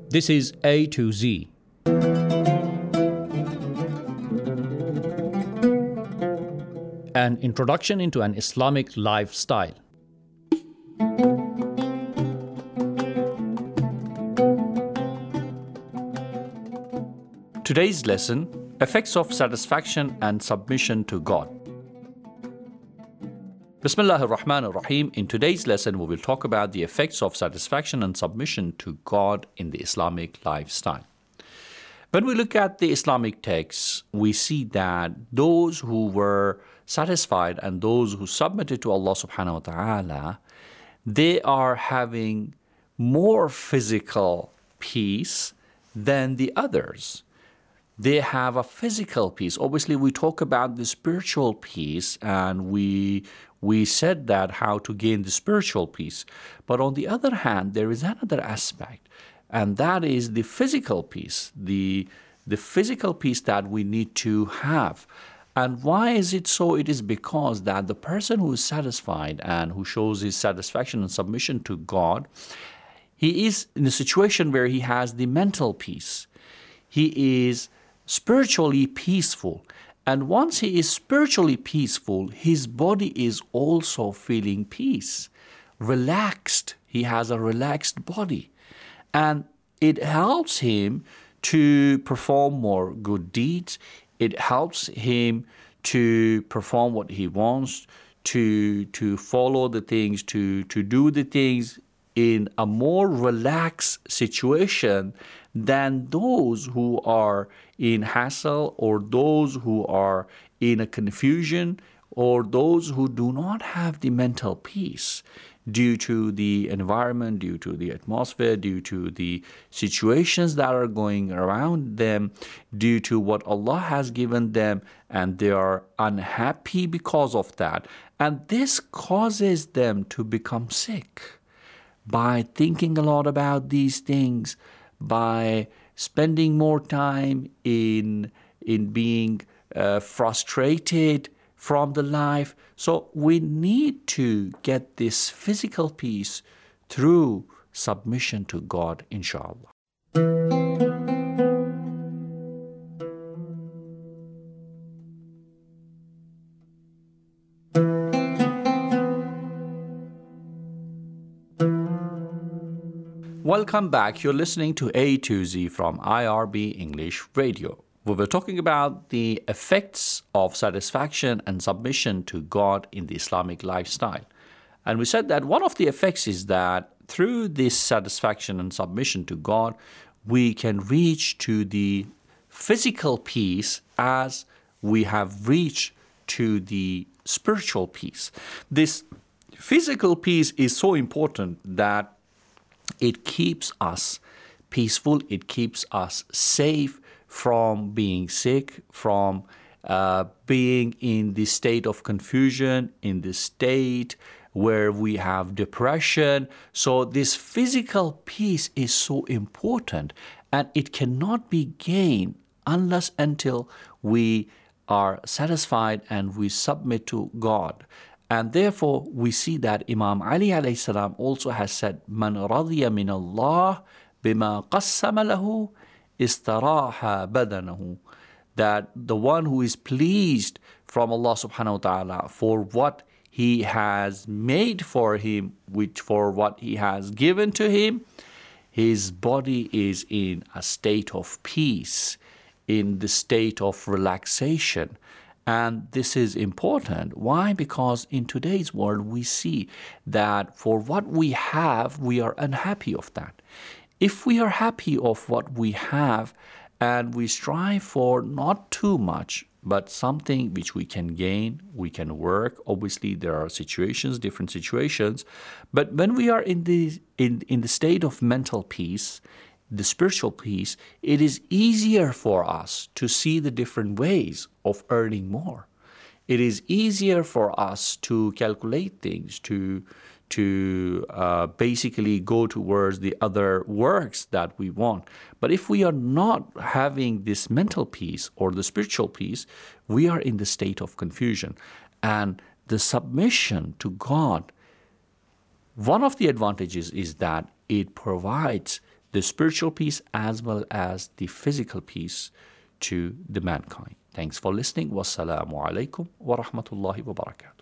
This is A to Z. An introduction into an Islamic lifestyle. Today's lesson: effects of satisfaction and submission to God. Bismillah ar-Rahman ar-Rahim. In today's lesson, we will talk about the effects of satisfaction and submission to God in the Islamic lifestyle. When we look at the Islamic texts, we see that those who were satisfied and those who submitted to Allah subhanahu wa ta'ala, they are having more physical peace than the others. They have a physical peace. Obviously, we talk about the spiritual peace, and we said that how to gain the spiritual peace. But on the other hand, there is another aspect, and that is the physical peace, the physical peace that we need to have. And why is it so? It is because that the person who is satisfied and who shows his satisfaction and submission to God, he is in a situation where he has the mental peace. He is spiritually peaceful. And once he is spiritually peaceful, his body is also feeling peace, relaxed. He has a relaxed body. And it helps him to perform more good deeds. It helps him to perform what he wants, to follow the things, to do the things in a more relaxed situation than those who are in hassle, or those who are in a confusion, or those who do not have the mental peace due to the environment, due to the atmosphere, due to the situations that are going around them, due to what Allah has given them, and they are unhappy because of that. And this causes them to become sick by thinking a lot about these things, by spending more time in being frustrated from the life. So we need to get this physical peace through submission to God, inshallah. Welcome back. You're listening to A to Z from IRB English Radio. We were talking about the effects of satisfaction and submission to God in the Islamic lifestyle. And we said that one of the effects is that through this satisfaction and submission to God, we can reach to the physical peace as we have reached to the spiritual peace. This physical peace is so important that it keeps us peaceful, it keeps us safe from being sick, from being in the state of confusion, in the state where we have depression. So this physical peace is so important, and it cannot be gained unless until we are satisfied and we submit to God. And therefore, we see that Imam Ali alayhi salam also has said, "Man radiya min Allah bima qassama lahu istaraha badanahu," that the one who is pleased from Allah subhanahu wa ta'ala for what He has made for him, for what He has given to him, his body is in a state of peace, in the state of relaxation. And this is important. Why? Because in today's world, we see that for what we have, we are unhappy of that. If we are happy of what we have and we strive for not too much, but something which we can gain, we can work. Obviously, there are situations, different situations. But when we are in the state of mental peace, the spiritual peace, it is easier for us to see the different ways of earning more. It is easier for us to calculate things, to basically go towards the other works that we want. But if we are not having this mental peace or the spiritual peace, we are in the state of confusion. And the submission to God, one of the advantages is that it provides the spiritual peace as well as the physical peace to the mankind. Thanks for listening. Wassalamu alaikum wa rahmatullahi wa barakatuh.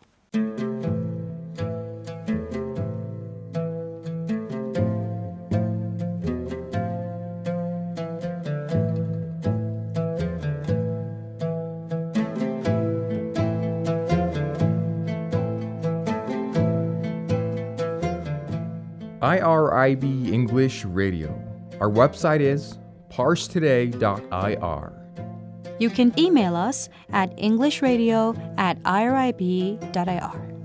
IRIB English Radio. Our website is parsetoday.ir. You can email us at englishradio@irib.ir.